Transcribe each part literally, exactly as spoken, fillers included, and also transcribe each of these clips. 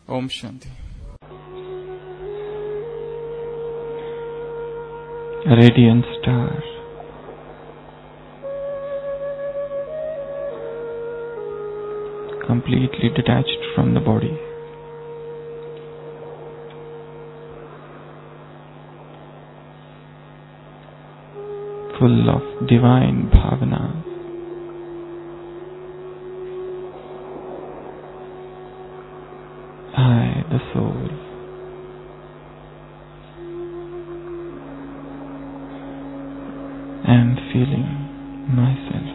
Om Shanti. A radiant star, completely detached from the body, full of divine bhavana. I, the soul, am feeling myself.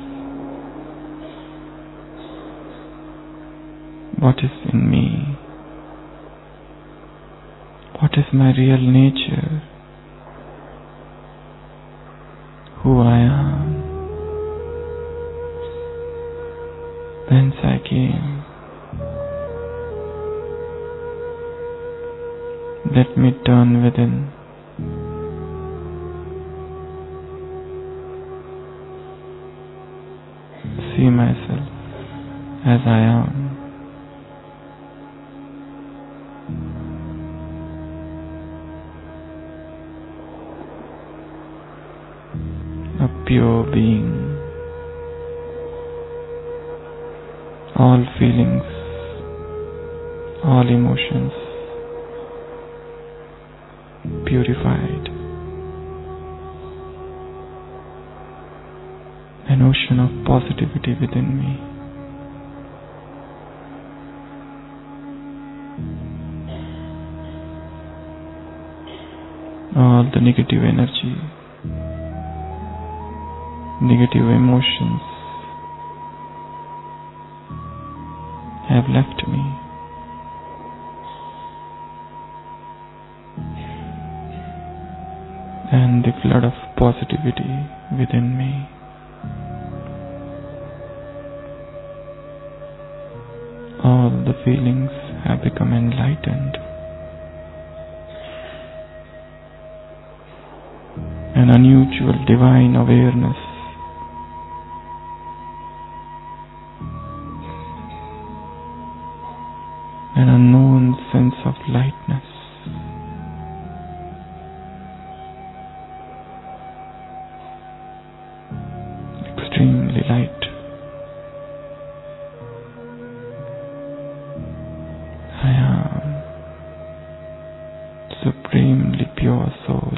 What is in me? What is my real nature? Who I am? Whence I came? Let me turn within. See myself as I am. A pure being. All feelings, all emotions purified. An ocean of positivity within me. All the negative energy, negative emotions have left me. And the flood of positivity within me. All the feelings have become enlightened. An unusual divine awareness. An unknown sense of lightness. Extremely light. I am supremely pure soul.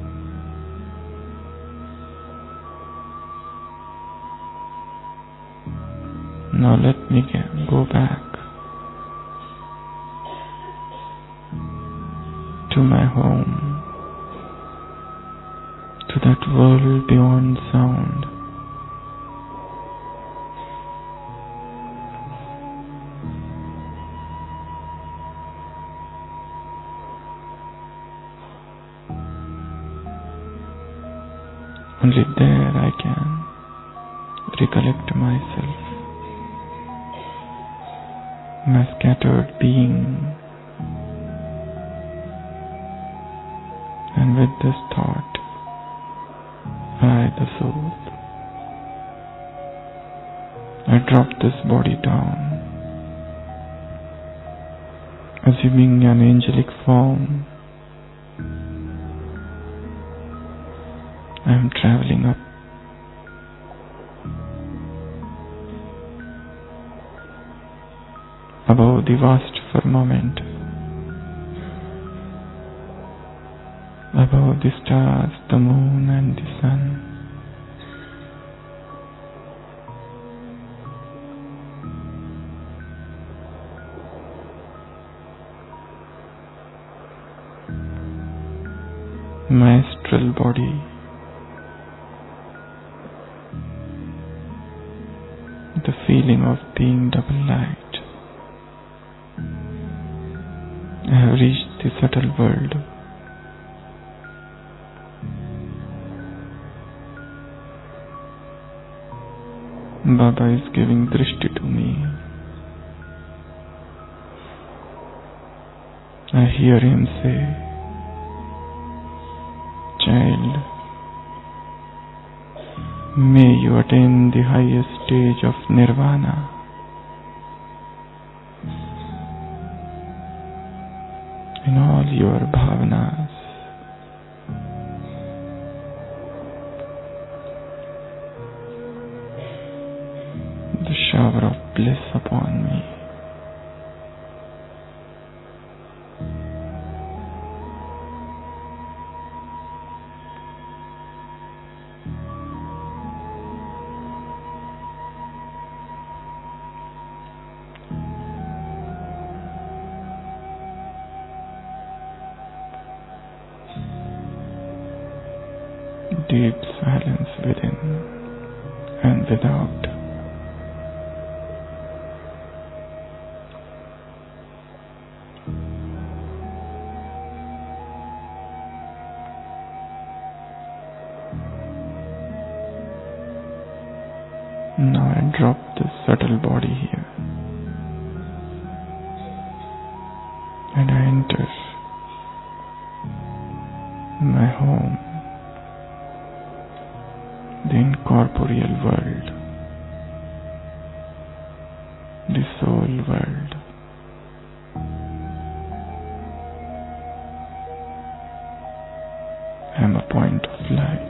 Now let me get, go back to my home, to that world beyond sound. Only there I can recollect myself, my scattered being. And with this thought, I, the soul, I drop this body down, assuming an angelic form. I am traveling up above the vast firmament, above the stars, the moon and the sun. My astral body, the feeling of being double light. I have reached the subtle world. Baba is giving drishti to me. I hear him say, "Child, may you attain the highest stage of nirvana. in all your bhavanas. The shower of bliss upon me. Deep silence within and without. Now I drop this subtle body here and I enter my home, the incorporeal world, the soul world. I am a point of light.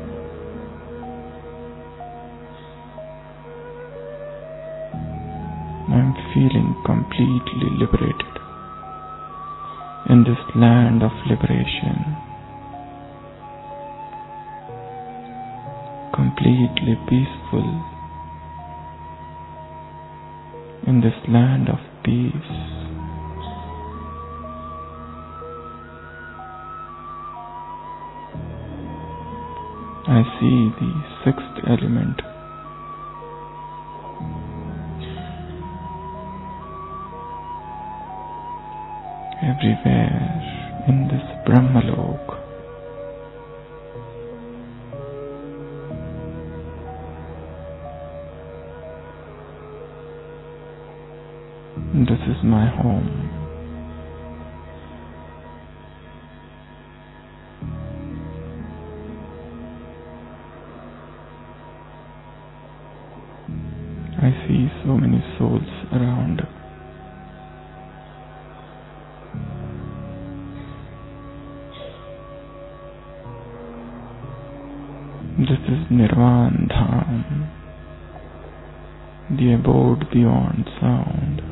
I am feeling completely liberated in this land of liberation. Completely peaceful in this land of peace. I see the sixth element everywhere in this Brahmalok. This is my home. I see so many souls around. This is Nirvan Dham, the abode beyond sound.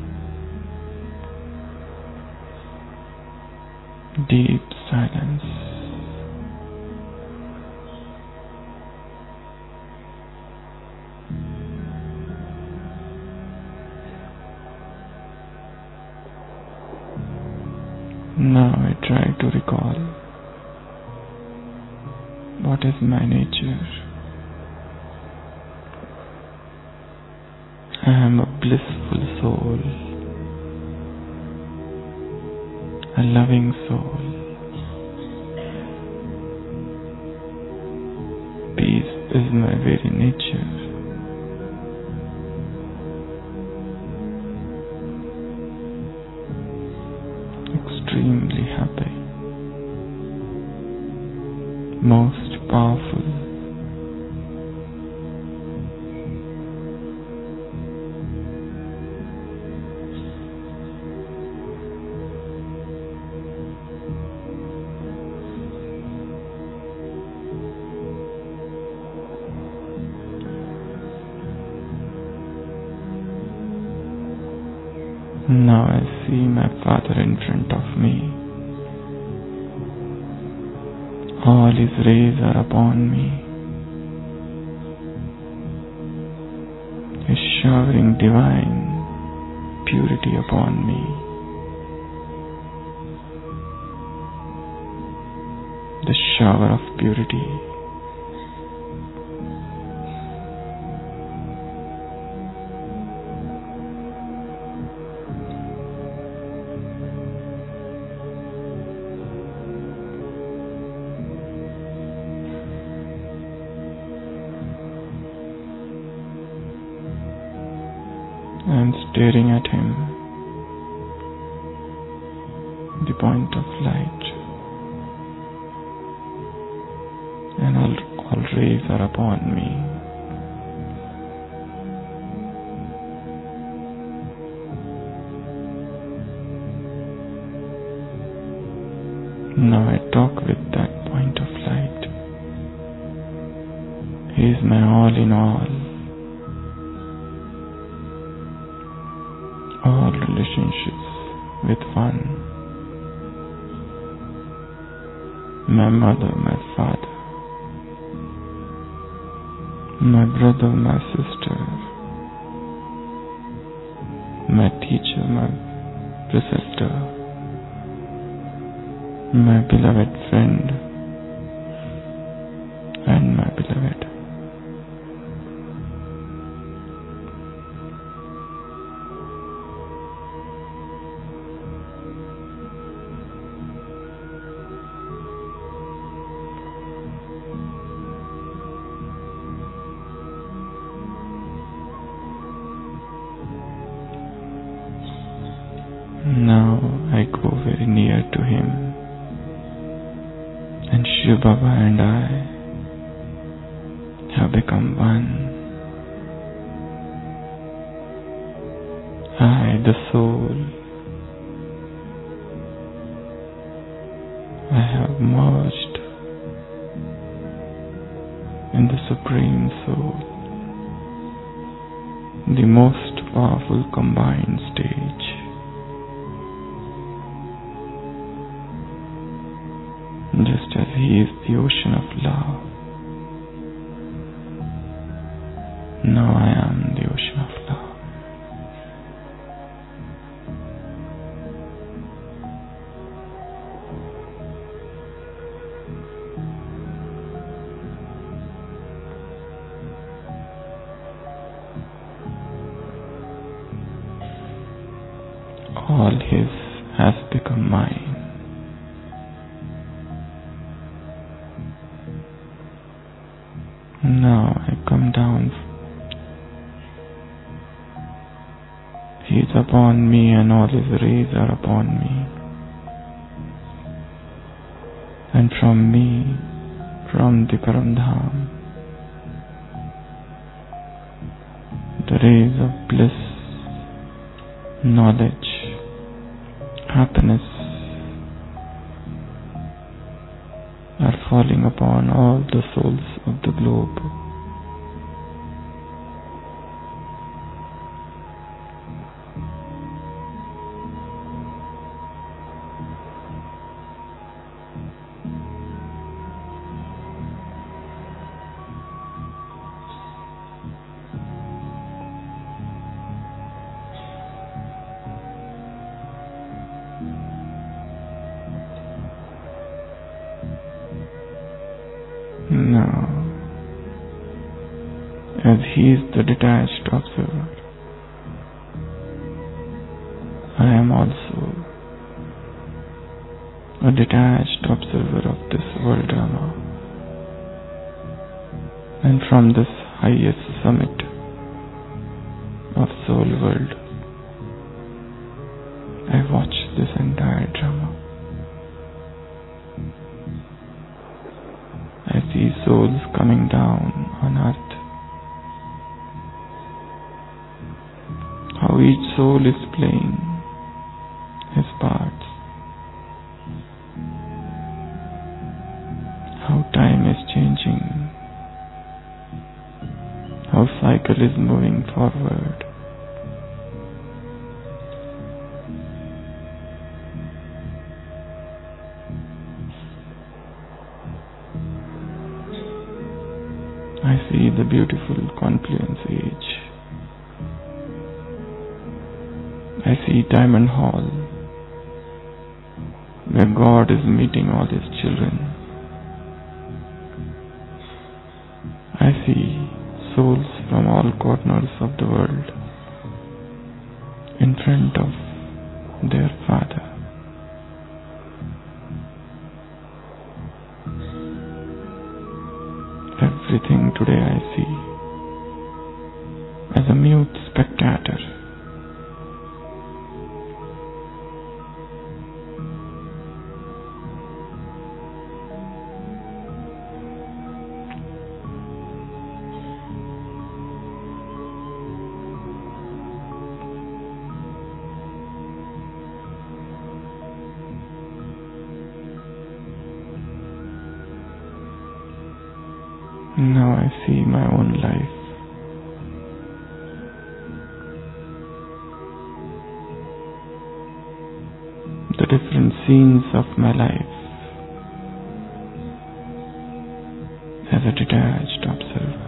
Deep silence. Now I try to recall what is my nature. I am a blissful soul, a loving soul. Peace is my very nature. Extremely happy, most powerful. Now I see my Father in front of me. All His rays are upon me. He is showering divine purity upon me. The shower of purity. I am staring at Him, the point of light, and all, all rays are upon me. Now I talk with that point of light. He is my all in all. All relationships with one. My mother, my father, my brother, my sister, my teacher, my preceptor, my beloved friend, and my beloved. Now I go very near to him, and Shiv Baba and I have become one. I, the soul, I have merged in the Supreme Soul, the most powerful combined stage. Just as he is the ocean of love, now I am the ocean of love. All his has become mine. Now I come down. He is upon me and all his rays are upon me. And from me, from the Paramdham, the rays of bliss, knowledge, happiness are falling upon all the souls of the globe. Now, as he is the detached observer, I am also a detached observer of this world drama. And from this highest summit of soul world, I watch this entire drama. I see souls coming down on earth. How each soul is playing his parts. How time is changing. How cycle is moving forward. I see the beautiful confluence age. I see Diamond Hall, where God is meeting all his children. I see souls from all corners of the world in front of their Father. Everything today I see as a mute spectator. Now I see my own life. The different scenes of my life as a detached observer.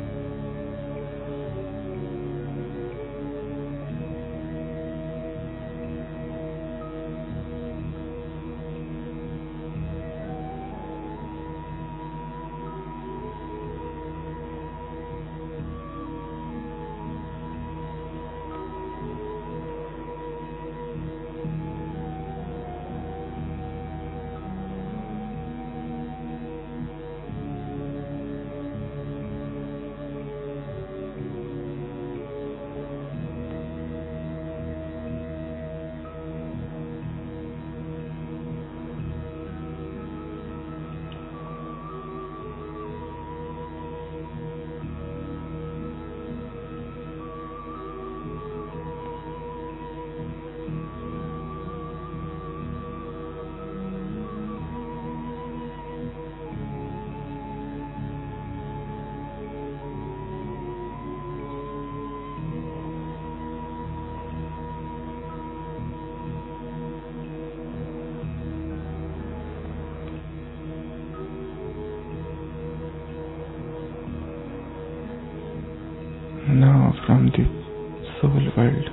Now from the soul world,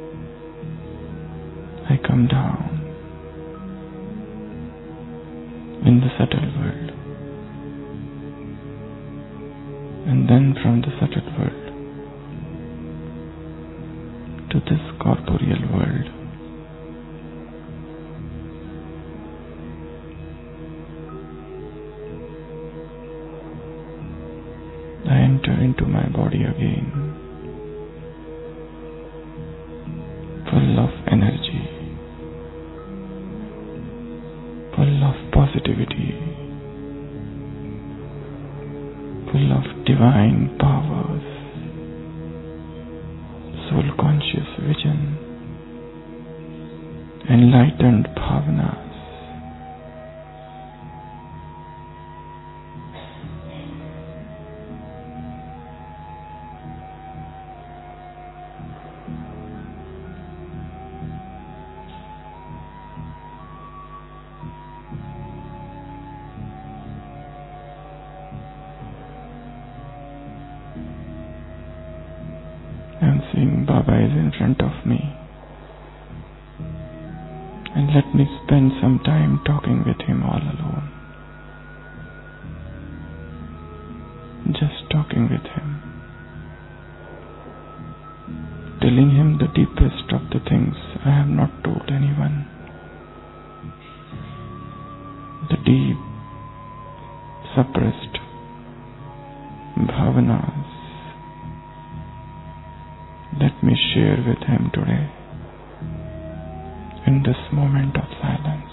I come down in the subtle world, and then from the subtle world to this corporeal world. I enter into my body again, full of energy, full of positivity, full of divine powers, soul conscious vision, enlightened bhavanas. And seeing Baba is in front of me, and let me spend some time talking with him all alone, just talking with him, telling him the deepest of the things I have not told anyone, the deep suppressed bhavanas. Let me share with him today in this moment of silence.